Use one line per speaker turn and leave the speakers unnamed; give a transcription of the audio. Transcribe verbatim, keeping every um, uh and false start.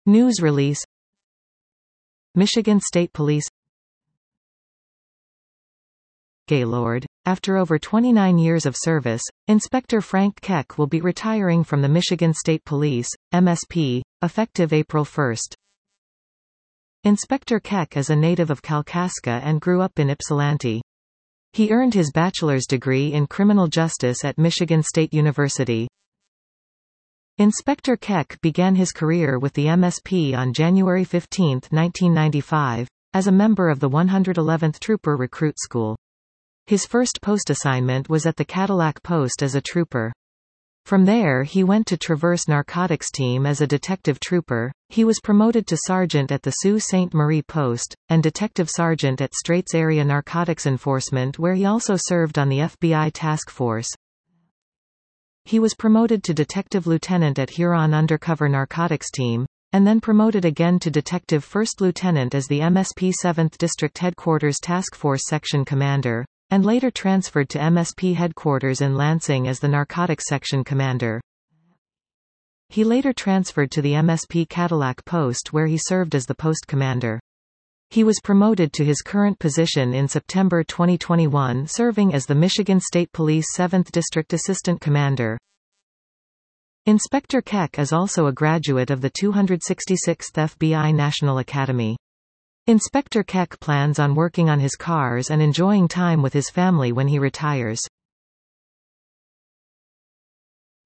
News release. Michigan State Police. Gaylord. After over twenty-nine years of service, Inspector Frank Keck will be retiring from the Michigan State Police, M S P, effective April first. Inspector Keck is a native of Kalkaska and grew up in Ypsilanti. He earned his bachelor's degree in criminal justice at Michigan State University. Inspector Keck began his career with the M S P on January fifteenth, nineteen ninety-five, as a member of the one hundred eleventh Trooper Recruit School. His first post assignment was at the Cadillac Post as a trooper. From there he went to Traverse Narcotics Team as a detective trooper. He was promoted to sergeant at the Sault Ste. Marie Post, and detective sergeant at Straits Area Narcotics Enforcement, where he also served on the F B I task force. He was promoted to detective lieutenant at Huron Undercover Narcotics Team, and then promoted again to detective first lieutenant as the M S P seventh District Headquarters Task Force Section Commander, and later transferred to M S P headquarters in Lansing as the Narcotics Section Commander. He later transferred to the M S P Cadillac Post, where he served as the post commander. He was promoted to his current position in September twenty twenty-one, serving as the Michigan State Police seventh District Assistant Commander. Inspector Keck is also a graduate of the two hundred sixty-sixth F B I National Academy. Inspector Keck plans on working on his cars and enjoying time with his family when he retires.